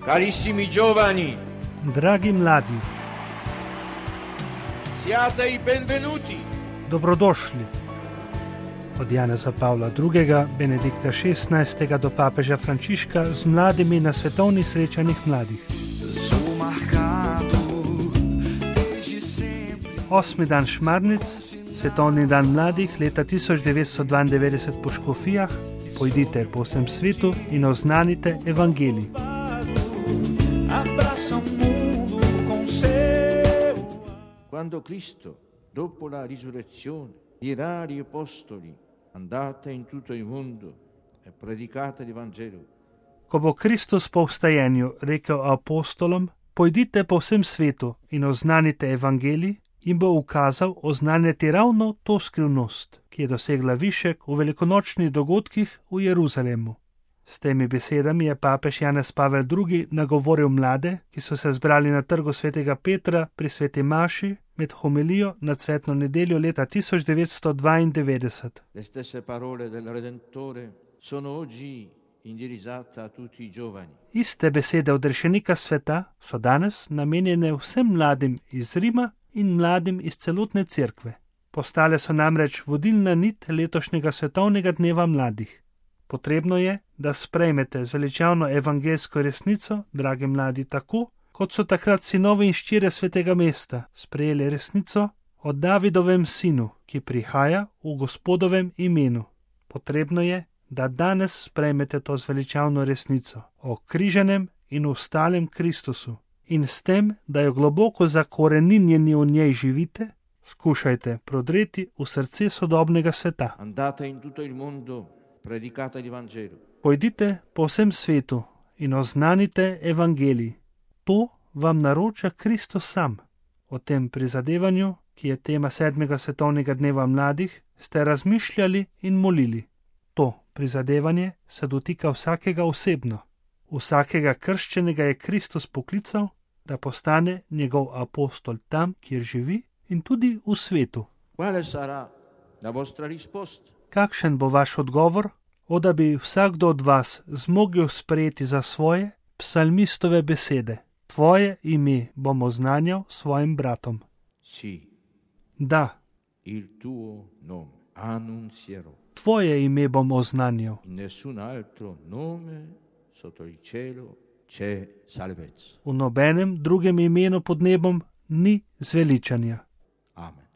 Carissimi giovani, Dragi mladi, siate i benvenuti. dobrodošli. Od Janeza Pavla II., Benedikta XVI. Do papeža Frančiška z mladimi na svetovnih srečanjih mladih. 8. dan Šmarnic, svetovni dan mladih leta 1992 po Škofijah. Pojdite po vsem svetu in oznanite evangelij. Quando Cristo, dopo la risurrezione, dirà agli apostoli: andate in tutto il mondo e predicate l'Evangelo. Ko bo Kristus po vstajenju rekel apostolom: pojdite po vsem svetu in oznanite evangelij, jim bo ukazal oznanjati ravno to skrivnost, ki je dosegla višek v velikonočnih dogodkih v Jeruzalemu. S temi besedami je papež Janez Pavel II. Nagovoril mlade, ki so se zbrali na trgu svetega Petra pri sveti maši med homilijo na cvetno nedeljo leta 1992. Le stesse parole del Redentore sono oggi indirizzate a tutti i giovani. Iste besede odrešenika sveta so danes namenjene vsem mladim iz Rima in mladim iz celotne cerkve. Postale so namreč vodilna nit letošnjega svetovnega dneva mladih. Potrebno je, da sprejmete zveličavno evangeljsko resnico, dragi mladi, tako, kot so takrat sinovi in ščire svetega mesta sprejeli resnico o Davidovem sinu, ki prihaja v Gospodovem imenu. Potrebno je, da danes sprejmete to zveličavno resnico o križanem in vstalem Kristusu in s tem, da jo globoko zakoreninjeni v njej živite, skušajte prodreti v srce sodobnega sveta. Andate in tutto il mondo, predicate l'Evangelo. Pojdite po vsem svetu in oznanite evangelij. To vam naroča Kristus sam. O tem prizadevanju, ki je tema 7. svetovnega dneva mladih, ste razmišljali in molili. To prizadevanje se dotika vsakega osebno. Vsakega krščenega je Kristus poklical, da postane njegov apostol tam, kjer živi in tudi v svetu. Quale sarà la vostra risposta? Kakšen bo vaš odgovor? Da bi vsakdo od vas zmogel sprejeti za svoje psalmistove besede. Tvoje ime bom oznanjal svojim bratom. Sì, Da, il tuo nome annunzierò. tvoje ime bom oznanjal. In nessun altro nome sotto il cielo c'è salvezza. V nobenem drugem imenu pod nebom ni zveličanja. Amen.